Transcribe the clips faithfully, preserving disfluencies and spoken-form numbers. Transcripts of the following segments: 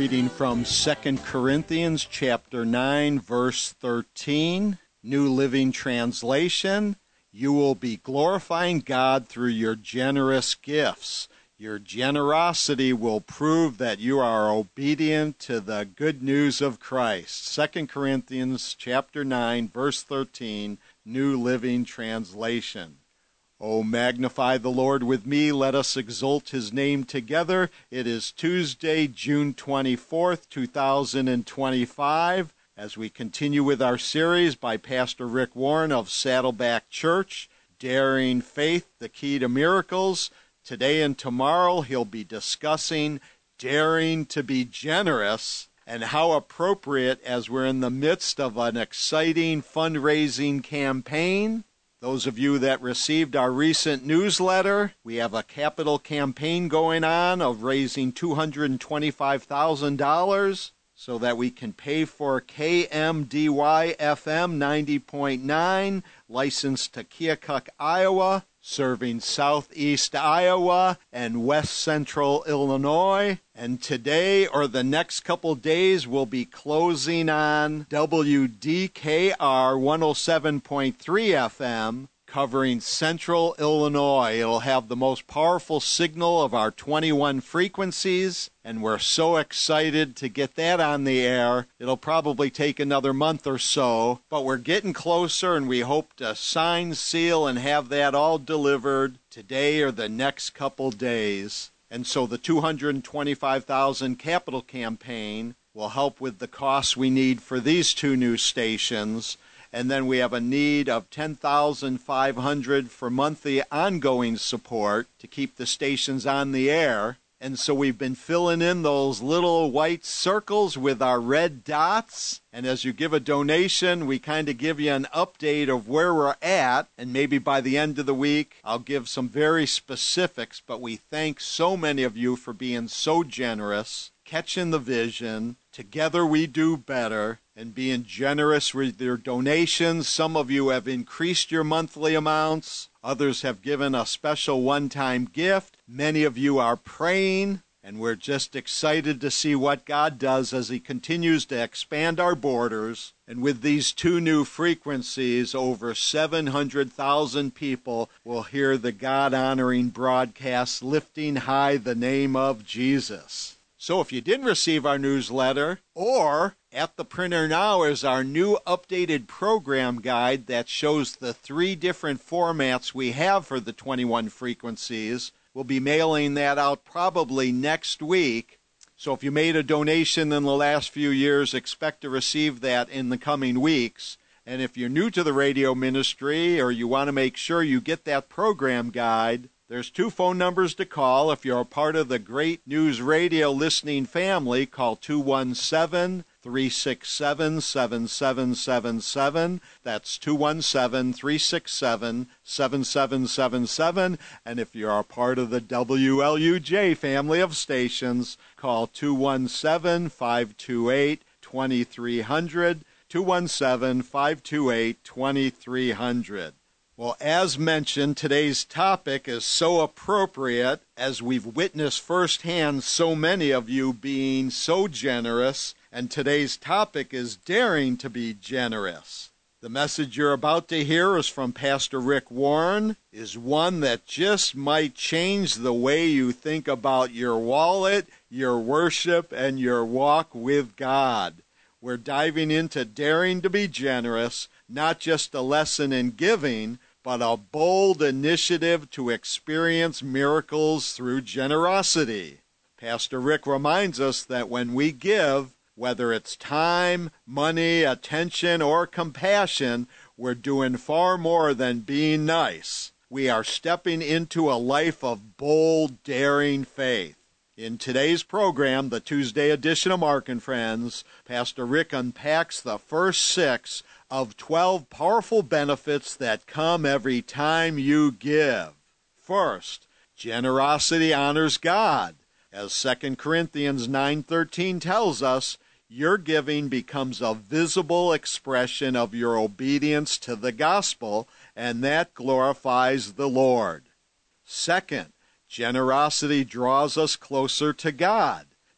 reading from Second Corinthians chapter nine, verse thirteen, New Living Translation. You will be glorifying God through your generous gifts. Your generosity will prove that you are obedient to the good news of Christ. Second Corinthians chapter nine, verse thirteen, New Living Translation. Oh, magnify the Lord with me. Let us exalt his name together. It is Tuesday, June twenty-fourth, two thousand twenty-five. As we continue with our series by Pastor Rick Warren of Saddleback Church, Daring Faith, the Key to Miracles. Today and tomorrow he'll be discussing daring to be generous, and how appropriate as we're in the midst of an exciting fundraising campaign. Those of you that received our recent newsletter, we have a capital campaign going on of raising two hundred twenty-five thousand dollars so that we can pay for K M D Y F M ninety point nine, licensed to Keokuk, Iowa, serving southeast Iowa and west central Illinois. And today, or the next couple days, we'll be closing on W D K R one oh seven point three F M, covering central Illinois. It'll have the most powerful signal of our twenty-one frequencies, and we're so excited to get that on the air. It'll probably take another month or so, but we're getting closer, and we hope to sign, seal, and have that all delivered today or the next couple days. And so the two hundred twenty-five thousand dollars capital campaign will help with the costs we need for these two new stations. And then we have a need of ten thousand five hundred dollars for monthly ongoing support to keep the stations on the air. And so we've been filling in those little white circles with our red dots. And as you give a donation, we kind of give you an update of where we're at. And maybe by the end of the week, I'll give some very specifics. But we thank so many of you for being so generous, catching the vision. Together we do better, and being generous with your donations. Some of you have increased your monthly amounts. Others have given a special one-time gift. Many of you are praying, and we're just excited to see what God does as he continues to expand our borders. And with these two new frequencies, over seven hundred thousand people will hear the God-honoring broadcasts lifting high the name of Jesus. So if you didn't receive our newsletter, or at the printer now is our new updated program guide that shows the three different formats we have for the twenty-one frequencies, we'll be mailing that out probably next week. So if you made a donation in the last few years, expect to receive that in the coming weeks. And if you're new to the radio ministry, or you want to make sure you get that program guide, there's two phone numbers to call. If you're a part of the Great News Radio listening family, call two one seven, three six seven, seven seven seven seven. That's two one seven, three six seven, seven seven seven seven. And if you're a part of the W L U J family of stations, call two one seven, five two eight, two three zero zero, two one seven, five two eight, two three zero zero. Well, as mentioned, today's topic is so appropriate as we've witnessed firsthand so many of you being so generous, and today's topic is daring to be generous. The message you're about to hear is from Pastor Rick Warren, is one that just might change the way you think about your wallet, your worship, and your walk with God. We're diving into daring to be generous, not just a lesson in giving, but a bold initiative to experience miracles through generosity. Pastor Rick reminds us that when we give, whether it's time, money, attention, or compassion, we're doing far more than being nice. We are stepping into a life of bold, daring faith. In today's program, the Tuesday edition of Mark and Friends, Pastor Rick unpacks the first six of twelve powerful benefits that come every time you give. First, generosity honors God. As Second Corinthians nine thirteen tells us, your giving becomes a visible expression of your obedience to the gospel, and that glorifies the Lord. Second, generosity draws us closer to God.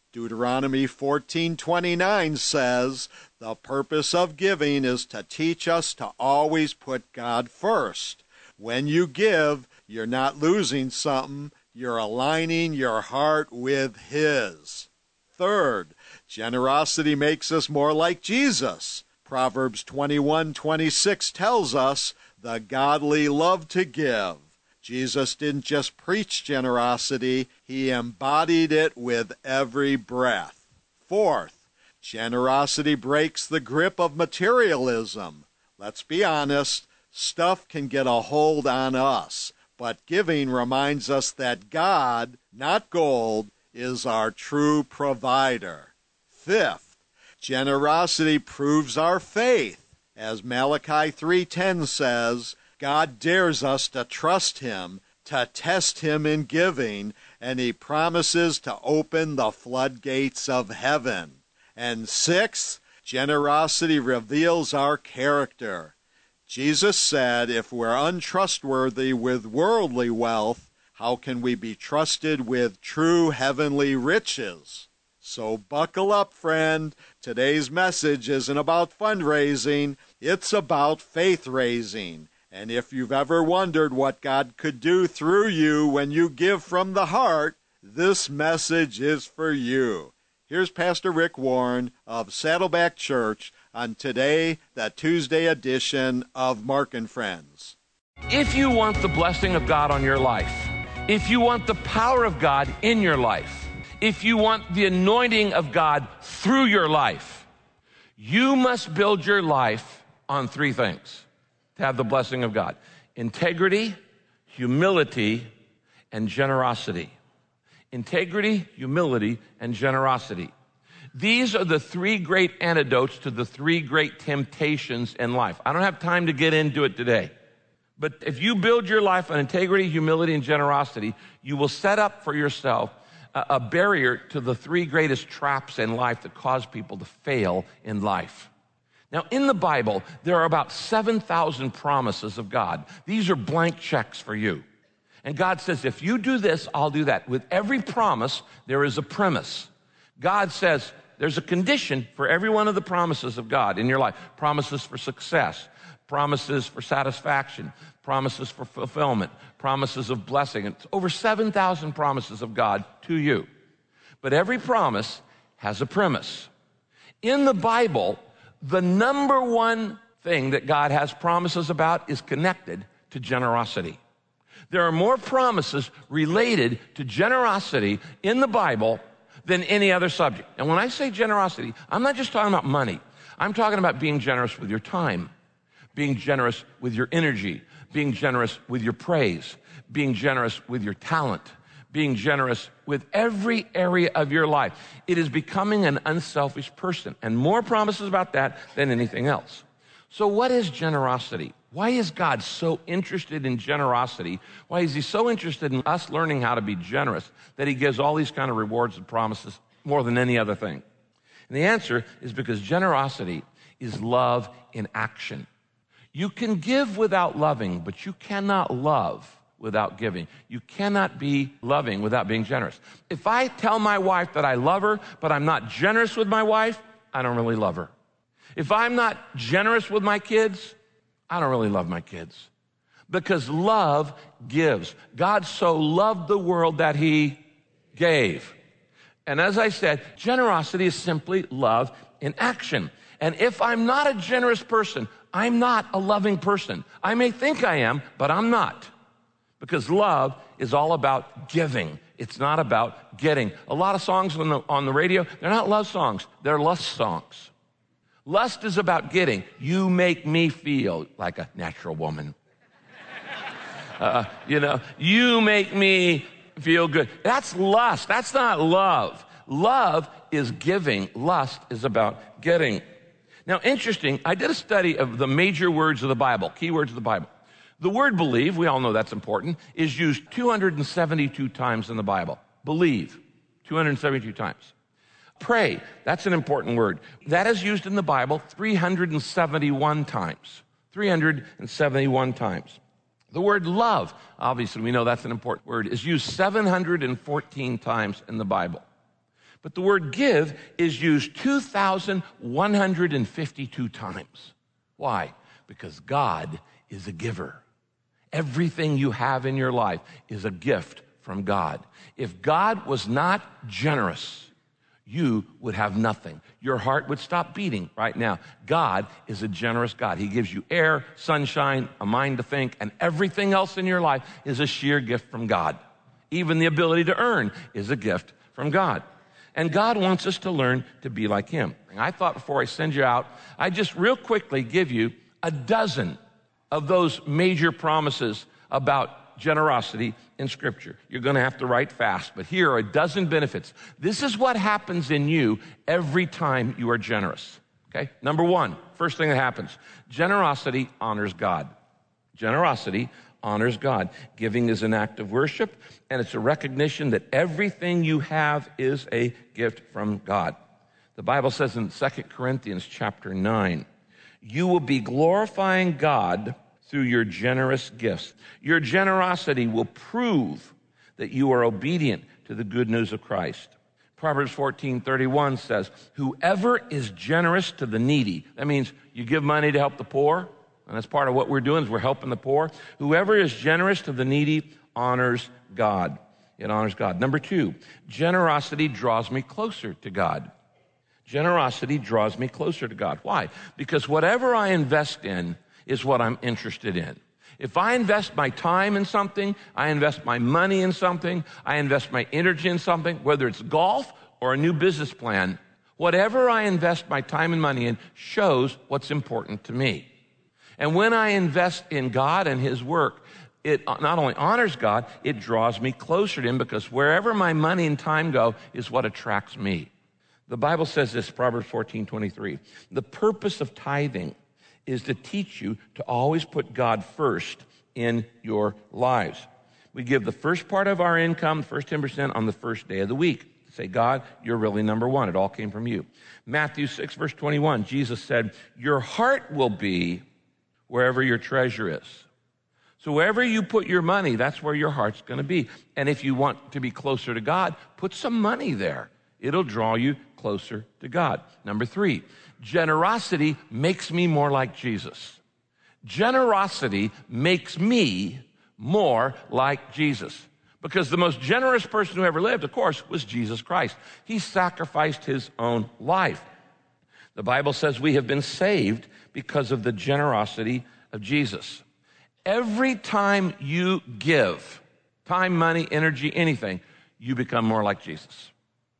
Deuteronomy fourteen twenty-nine says, the purpose of giving is to teach us to always put God first. When you give, you're not losing something, you're aligning your heart with His. Third, generosity makes us more like Jesus. Proverbs twenty-one twenty-six tells us, the godly love to give. Jesus didn't just preach generosity, He embodied it with every breath. Fourth, generosity breaks the grip of materialism. Let's be honest, stuff can get a hold on us, but giving reminds us that God, not gold, is our true provider. Fifth, generosity proves our faith. As Malachi three ten says, God dares us to trust Him, to test Him in giving, and He promises to open the floodgates of heaven. And sixth, generosity reveals our character. Jesus said, if we're untrustworthy with worldly wealth, how can we be trusted with true heavenly riches? So buckle up, friend. Today's message isn't about fundraising, it's about faith raising. And if you've ever wondered what God could do through you when you give from the heart, this message is for you. Here's Pastor Rick Warren of Saddleback Church on today, the Tuesday edition of Mark and Friends. If you want the blessing of God on your life, if you want the power of God in your life, if you want the anointing of God through your life, you must build your life on three things to have the blessing of God: integrity, humility, and generosity. Integrity, humility, and generosity. These are the three great antidotes to the three great temptations in life. I don't have time to get into it today. But if you build your life on integrity, humility, and generosity, you will set up for yourself a, a barrier to the three greatest traps in life that cause people to fail in life. Now, in the Bible, there are about seven thousand promises of God. These are blank checks for you. And God says, if you do this, I'll do that. With every promise, there is a premise. God says there's a condition for every one of the promises of God in your life. Promises for success, promises for satisfaction, promises for fulfillment, promises of blessing. It's over seven thousand promises of God to you. But every promise has a premise. In the Bible, the number one thing that God has promises about is connected to generosity. There are more promises related to generosity in the Bible than any other subject. And when I say generosity, I'm not just talking about money. I'm talking about being generous with your time, being generous with your energy, being generous with your praise, being generous with your talent, being generous with every area of your life. It is becoming an unselfish person, and more promises about that than anything else. So what is generosity? Why is God so interested in generosity? Why is He so interested in us learning how to be generous that He gives all these kind of rewards and promises more than any other thing? And the answer is because generosity is love in action. You can give without loving, but you cannot love without giving. You cannot be loving without being generous. If I tell my wife that I love her, but I'm not generous with my wife, I don't really love her. If I'm not generous with my kids, I don't really love my kids. Because love gives. God so loved the world that He gave. And as I said, generosity is simply love in action. And if I'm not a generous person, I'm not a loving person. I may think I am, but I'm not. Because love is all about giving. It's not about getting. A lot of songs on the, on the radio, they're not love songs. They're lust songs. Lust is about getting. You make me feel like a natural woman. Uh, you know, you make me feel good. That's lust. That's not love. Love is giving. Lust is about getting. Now, interesting, I did a study of the major words of the Bible, key words of the Bible. The word believe, we all know that's important, is used two hundred seventy-two times in the Bible. Believe, two hundred seventy-two times. Pray, that's an important word. That is used in the Bible three hundred seventy-one times. three hundred seventy-one times. The word love, obviously we know that's an important word, is used seven hundred fourteen times in the Bible. But the word give is used two thousand one hundred fifty-two times. Why? Because God is a giver. Everything you have in your life is a gift from God. If God was not generous, you would have nothing. Your heart would stop beating right now. God is a generous God. He gives you air, sunshine, a mind to think, and everything else in your life is a sheer gift from God. Even the ability to earn is a gift from God. And God wants us to learn to be like him. And I thought before I send you out, I'd just real quickly give you a dozen of those major promises about generosity in Scripture. You're going to have to write fast, but here are a dozen benefits. This is what happens in you every time you are generous. Okay? Number one, first thing that happens, generosity honors God. Generosity honors God. Giving is an act of worship, and it's a recognition that everything you have is a gift from God. The Bible says in Second Corinthians chapter nine, you will be glorifying God through your generous gifts. Your generosity will prove that you are obedient to the good news of Christ. Proverbs fourteen thirty-one says, whoever is generous to the needy, that means you give money to help the poor, and that's part of what we're doing is we're helping the poor. Whoever is generous to the needy honors God. It honors God. Number two, generosity draws me closer to God. Generosity draws me closer to God. Why? Because whatever I invest in is what I'm interested in. If I invest my time in something, I invest my money in something, I invest my energy in something, whether it's golf or a new business plan, whatever I invest my time and money in shows what's important to me. And when I invest in God and his work, it not only honors God, it draws me closer to him because wherever my money and time go is what attracts me. The Bible says this, Proverbs fourteen twenty-three. The purpose of tithing is to teach you to always put God first in your lives. We give the first part of our income, the first ten percent, on the first day of the week. Say, God, you're really number one. It all came from you. Matthew six, verse twenty-one, Jesus said, your heart will be wherever your treasure is. So wherever you put your money, that's where your heart's going to be. And if you want to be closer to God, put some money there. It'll draw you closer to God. Number three, generosity makes me more like Jesus. Generosity makes me more like Jesus. Because the most generous person who ever lived, of course, was Jesus Christ. He sacrificed his own life. The Bible says we have been saved because of the generosity of Jesus. Every time you give, time, money, energy, anything, you become more like Jesus.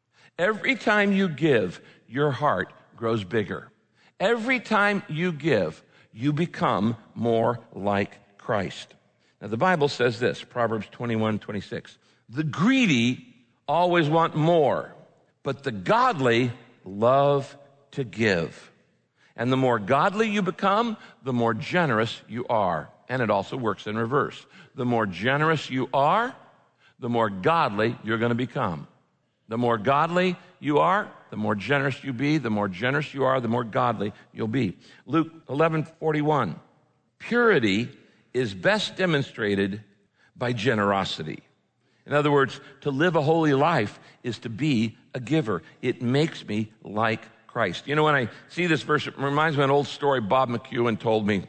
Every time you give, your heart grows bigger. Every time you give, you become more like Christ. Now, the Bible says this, Proverbs twenty-one twenty-six. The greedy always want more, but the godly love to give. And the more godly you become, the more generous you are. And it also works in reverse. The more generous you are, the more godly you're going to become. The more godly you are, the more generous you be. The more generous you are, the more godly you'll be. Luke eleven forty-one. Purity is best demonstrated by generosity. In other words, to live a holy life is to be a giver. It makes me like Christ. You know, when I see this verse, it reminds me of an old story Bob McEwen told me.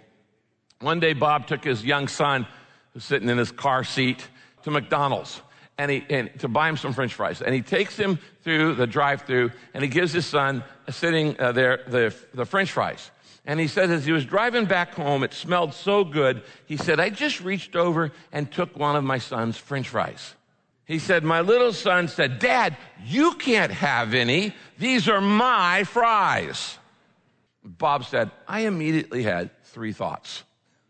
One day, Bob took his young son, who's sitting in his car seat, to McDonald's. And he, and to buy him some French fries. And he takes him through the drive-thru, and he gives his son uh, sitting uh, there the, the French fries. And he said as he was driving back home, it smelled so good, he said, I just reached over and took one of my son's French fries. He said, my little son said, Dad, you can't have any. These are my fries. Bob said, I immediately had three thoughts.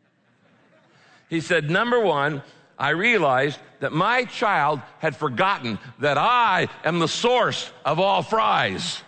He said, number one, I realized that my child had forgotten that I am the source of all fries.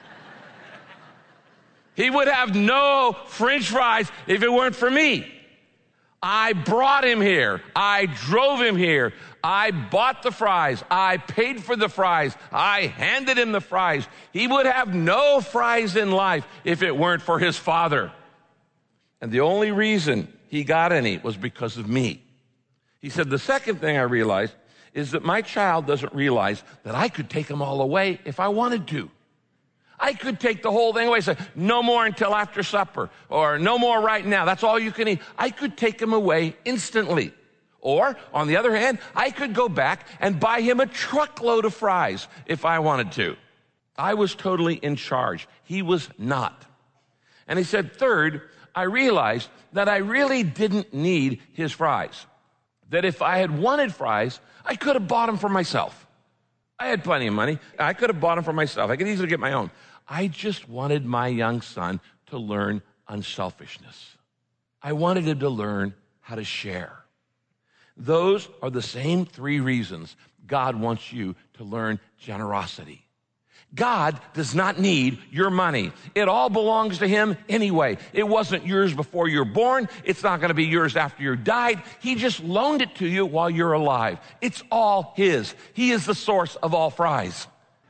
He would have no French fries if it weren't for me. I brought him here. I drove him here. I bought the fries. I paid for the fries. I handed him the fries. He would have no fries in life if it weren't for his father. And the only reason he got any was because of me. He said, the second thing I realized is that my child doesn't realize that I could take them all away if I wanted to. I could take the whole thing away, say, no more until after supper, or no more right now. That's all you can eat. I could take him away instantly. Or, on the other hand, I could go back and buy him a truckload of fries if I wanted to. I was totally in charge. He was not. And he said, third, I realized that I really didn't need his fries. That if I had wanted fries, I could have bought them for myself. I had plenty of money. I could have bought them for myself. I could easily get my own. I just wanted my young son to learn unselfishness. I wanted him to learn how to share. Those are the same three reasons God wants you to learn generosity. God does not need your money. It all belongs to him anyway. It wasn't yours before you were born. It's not going to be yours after you died. He just loaned it to you while you're alive. It's all his. He is the source of all fries.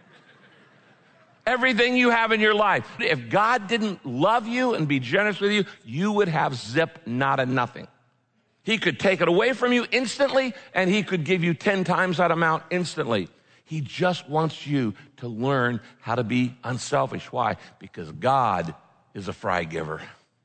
Everything you have in your life. If God didn't love you and be generous with you, you would have zip, nada, nothing. He could take it away from you instantly, and he could give you ten times that amount instantly. He just wants you to learn how to be unselfish. Why? Because God is a fry giver.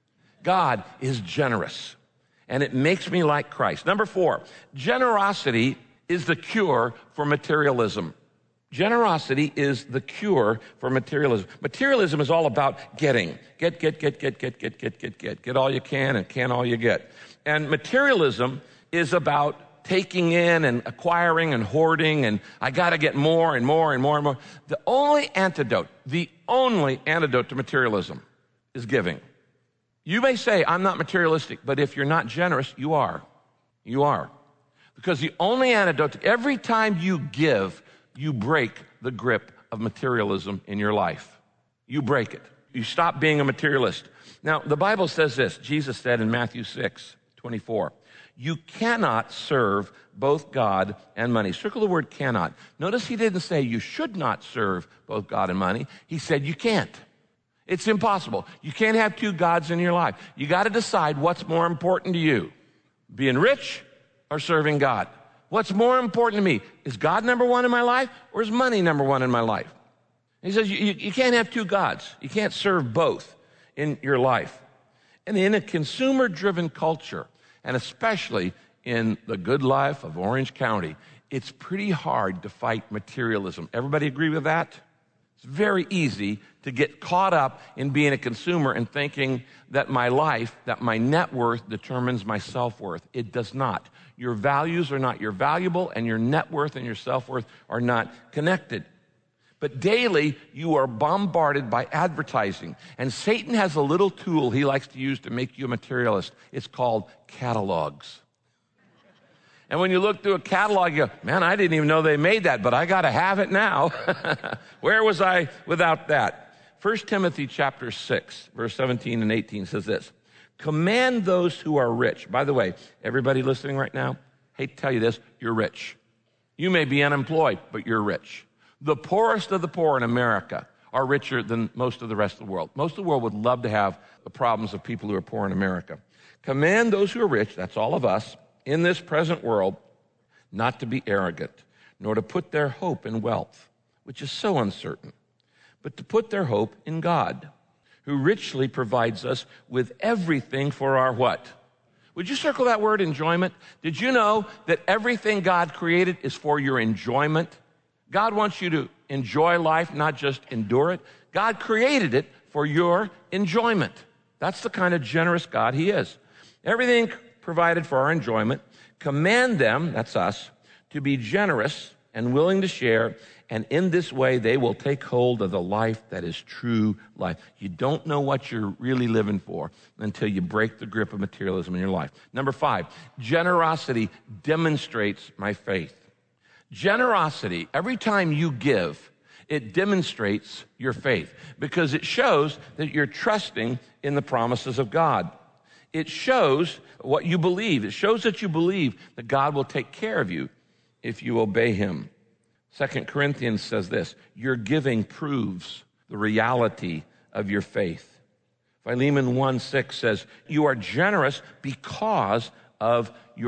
God is generous. And it makes me like Christ. Number four, generosity is the cure for materialism. Generosity is the cure for materialism. Materialism is all about getting. Get, get, get, get, get, get, get, get, get. Get all you can and can all you get. And materialism is about taking in and acquiring and hoarding, and I got to get more and more and more and more. The only antidote, the only antidote to materialism is giving. You may say, I'm not materialistic, but if you're not generous, you are. You are. Because the only antidote, to, every time you give, you break the grip of materialism in your life. You break it. You stop being a materialist. Now, the Bible says this. Jesus said in Matthew six twenty-four, you cannot serve both God and money. Circle the word cannot. Notice he didn't say you should not serve both God and money. He said you can't. It's impossible. You can't have two gods in your life. You got to decide what's more important to you, being rich or serving God. What's more important to me? Is God number one in my life, or is money number one in my life? He says you, you, you can't have two gods. You can't serve both in your life. And in a consumer-driven culture, and especially in the good life of Orange County, it's pretty hard to fight materialism. Everybody agree with that? It's very easy to get caught up in being a consumer and thinking that my life, that my net worth determines my self-worth. It does not. Your values are not your valuable, and your net worth and your self-worth are not connected. But daily, you are bombarded by advertising. And Satan has a little tool he likes to use to make you a materialist. It's called catalogs. And when you look through a catalog, you go, man, I didn't even know they made that, but I got to have it now. Where was I without that? First Timothy chapter six, verse seventeen and eighteen says this. Command those who are rich. By the way, everybody listening right now, I hate to tell you this, you're rich. You may be unemployed, but you're rich. The poorest of the poor in America are richer than most of the rest of the world. Most of the world would love to have the problems of people who are poor in America. Command those who are rich, that's all of us, in this present world, not to be arrogant, nor to put their hope in wealth, which is so uncertain, but to put their hope in God, who richly provides us with everything for our what? Would you circle that word, enjoyment? Did you know that everything God created is for your enjoyment? God wants you to enjoy life, not just endure it. God created it for your enjoyment. That's the kind of generous God he is. Everything provided for our enjoyment. Command them, that's us, to be generous and willing to share, and in this way they will take hold of the life that is true life. You don't know what you're really living for until you break the grip of materialism in your life. Number five, generosity demonstrates my faith. Generosity, every time you give, it demonstrates your faith because it shows that you're trusting in the promises of God. It shows what you believe. It shows that you believe that God will take care of you if you obey him. Second Corinthians says this, your giving proves the reality of your faith. Philemon one six says, you are generous because of your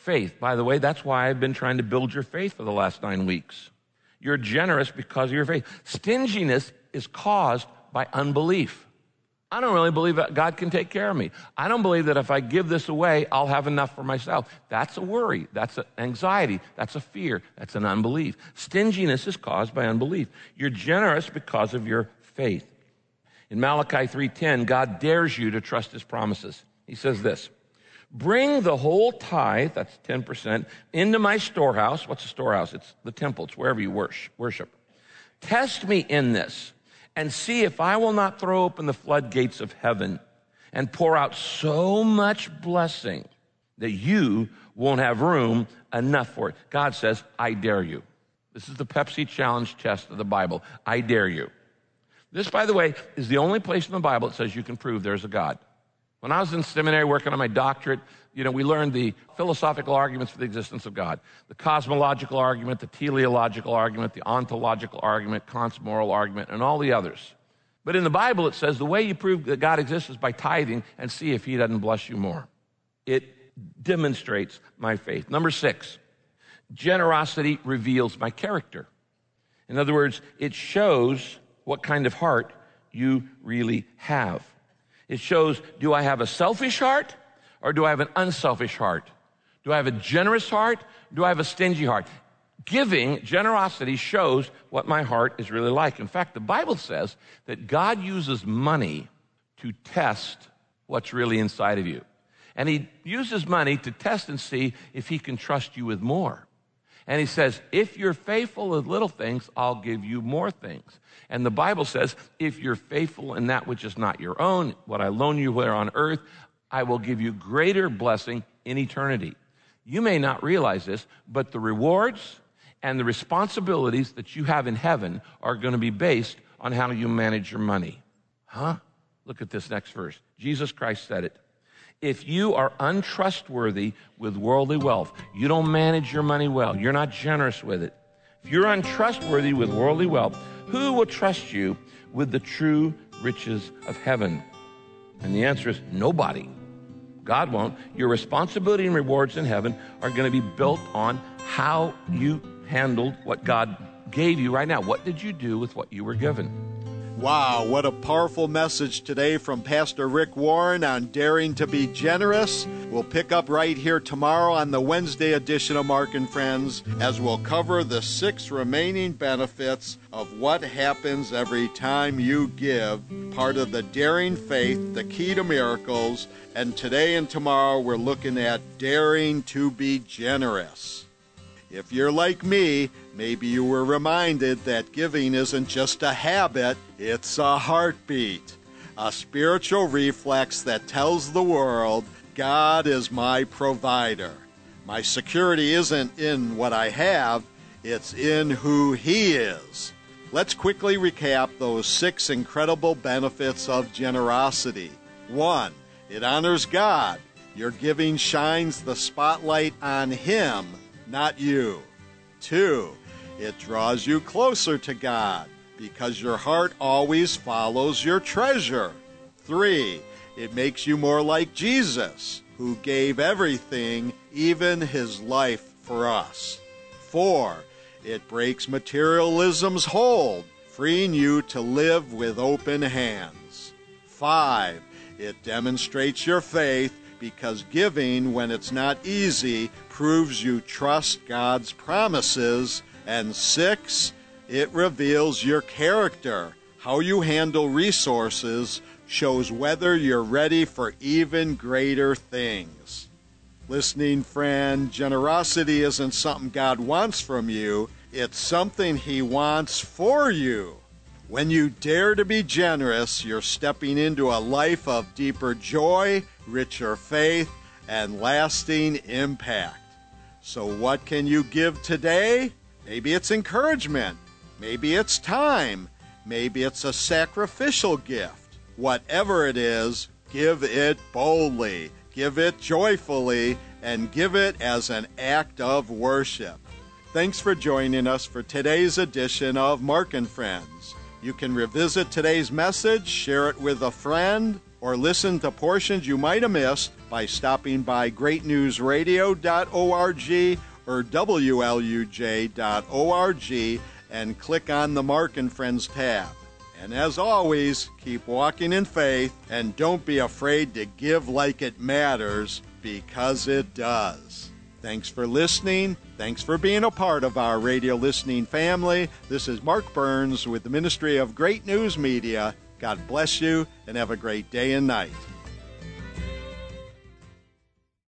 faith. By the way, that's why I've been trying to build your faith for the last nine weeks. You're generous because of your faith. Stinginess is caused by unbelief. I don't really believe that God can take care of me. I don't believe that if I give this away, I'll have enough for myself. That's a worry. That's an anxiety. That's a fear. That's an unbelief. Stinginess is caused by unbelief. You're generous because of your faith. In Malachi three ten, God dares you to trust his promises. He says this, bring the whole tithe, that's ten percent, into my storehouse. What's a storehouse? It's the temple. It's wherever you worship. Test me in this and see if I will not throw open the floodgates of heaven and pour out so much blessing that you won't have room enough for it. God says, I dare you. This is the Pepsi Challenge test of the Bible. I dare you. This, by the way, is the only place in the Bible that says you can prove there's a God. When I was in seminary working on my doctorate, you know, we learned the philosophical arguments for the existence of God, the cosmological argument, the teleological argument, the ontological argument, Kant's moral argument, and all the others. But in the Bible, it says the way you prove that God exists is by tithing and see if he doesn't bless you more. It demonstrates my faith. Number six, generosity reveals my character. In other words, it shows what kind of heart you really have. It shows, do I have a selfish heart or do I have an unselfish heart? Do I have a generous heart? Do I have a stingy heart? Giving, generosity, shows what my heart is really like. In fact, the Bible says that God uses money to test what's really inside of you. And he uses money to test and see if he can trust you with more. And he says, if you're faithful with little things, I'll give you more things. And the Bible says, if you're faithful in that which is not your own, what I loan you here on earth, I will give you greater blessing in eternity. You may not realize this, but the rewards and the responsibilities that you have in heaven are going to be based on how you manage your money. Huh? Look at this next verse. Jesus Christ said it. If you are untrustworthy with worldly wealth, you don't manage your money well, you're not generous with it. If you're untrustworthy with worldly wealth, who will trust you with the true riches of heaven? And the answer is nobody. God won't. Your responsibility and rewards in heaven are going to be built on how you handled what God gave you right now. What did you do with what you were given? Wow, what a powerful message today from Pastor Rick Warren on daring to be generous. We'll pick up right here tomorrow on the Wednesday edition of Mark and Friends as we'll cover the six remaining benefits of what happens every time you give, part of the daring faith, the key to miracles. And today and tomorrow we're looking at daring to be generous. If you're like me, maybe you were reminded that giving isn't just a habit, it's a heartbeat, a spiritual reflex that tells the world, God is my provider. My security isn't in what I have, it's in who He is. Let's quickly recap those six incredible benefits of generosity. One, it honors God. Your giving shines the spotlight on Him, not you. Two, it draws you closer to God because your heart always follows your treasure. Three, it makes you more like Jesus, who gave everything, even His life for us. Four, it breaks materialism's hold, freeing you to live with open hands. Five, it demonstrates your faith because giving when it's not easy proves you trust God's promises. And six, it reveals your character. How you handle resources shows whether you're ready for even greater things. Listening friend, generosity isn't something God wants from you, it's something He wants for you. When you dare to be generous, you're stepping into a life of deeper joy, richer faith, and lasting impact. So what can you give today? Maybe it's encouragement. Maybe it's time. Maybe it's a sacrificial gift. Whatever it is, give it boldly, give it joyfully, and give it as an act of worship. Thanks for joining us for today's edition of Mark and Friends. You can revisit today's message, share it with a friend, or listen to portions you might have missed by stopping by great news radio dot org or W L U J dot org and click on the Mark and Friends tab. And as always, keep walking in faith and don't be afraid to give like it matters, because it does. Thanks for listening. Thanks for being a part of our radio listening family. This is Mark Burns with the Ministry of Great News Media. God bless you and have a great day and night.